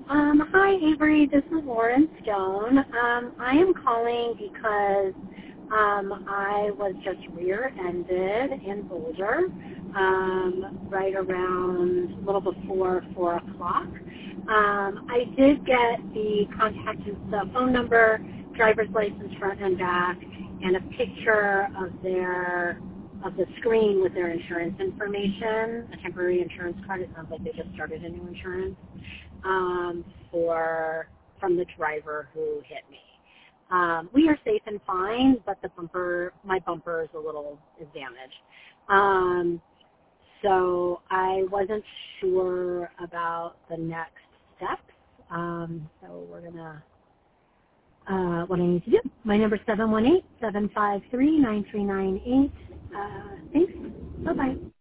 Hi, Avery. This is Lauren Stone. I am calling because I was just rear-ended in Boulder right around a little before 4 o'clock. I did get the phone number, driver's license front and back, and a picture of the screen with their insurance information, a temporary insurance card. It sounds like they just started a new insurance from the driver who hit me. We are safe and fine, but my bumper is damaged. So I wasn't sure about the next steps. So we're gonna what I need to do. My number is 718-753-9398. Thanks. Bye-bye.